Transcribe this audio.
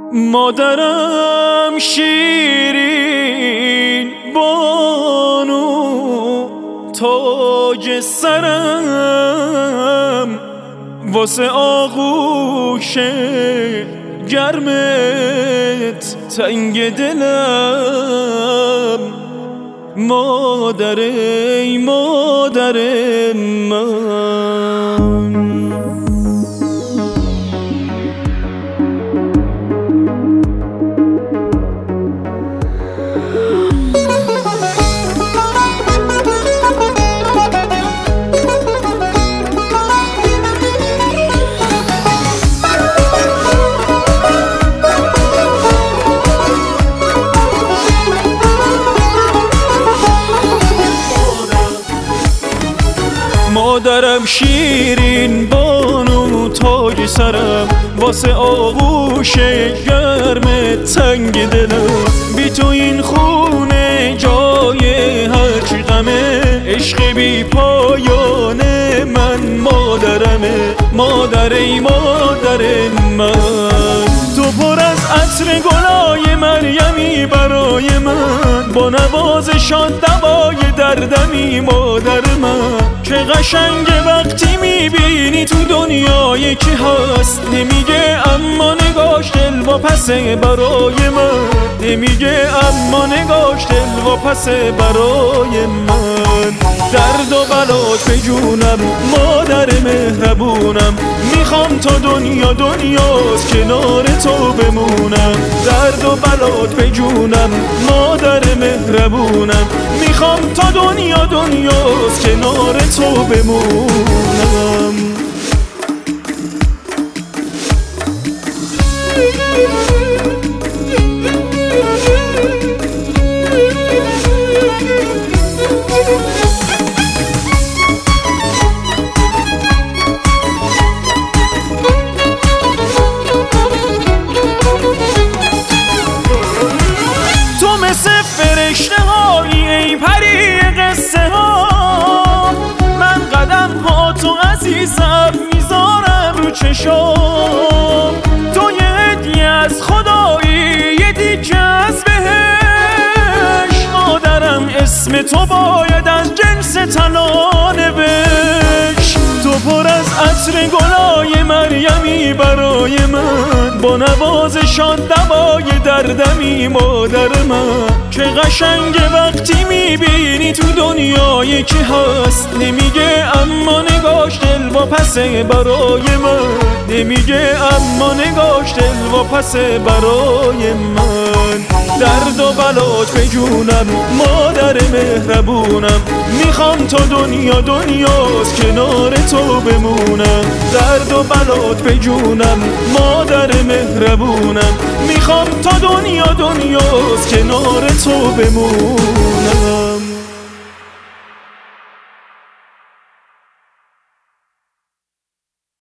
مادرم شیرین بانو تاج سرم، واسه آغوش گرمت تنگ دلم. مادر ای مادر من، مادرم شیرین بانو تاج سرم، واسه آغوش گرم تنگ دلم. بی تو این خونه جای هرچی غمه، عشق بی پایانه من مادرمه. مادر ای مادر من، تو پر از عطر گلای مریمی برای من، با نوازشات دوای دردمی مادر من. چه قشنگه وقتی میبینی تو دنیا یکی هست، نمیگه اما نگاش دل و پسه برای من، نمیگه اما نگاش دل و پسه برای من. درد و بلات به جونم مادر مهربونم، میخوام تا دنیا دنیاست کنار تو بمونم. درد و بلات به جونم مادر مهربونم، میخوام تا دنیا دنیاست کنار تو بمونم. مثل فرشته هایی ای پری قصه ها، من قدم ها تو عزیزم میذارم رو چشام. تو یه هدیه از خدایی، یه دیگه از بهش. مادرم اسم تو باید از جنس طلا نوشت. تو پر از عطر گلای مریمی برای من، با نوازشات دوای دردمی مادر من. چه قشنگه وقتی میبینی تو دنیا یکی هست، نمیگه اما نگاش دل و پسه برای من، نمیگه اما نگاش دل و پسه برای من. درد و بلات به جونم مادر مهربونم، میخوام تا دنیا دنیاست کنار تو بمونم. درد و بلات به جونم مادر مهربونم، میخوام تا دنیا دنیاست کنار تو بمونم.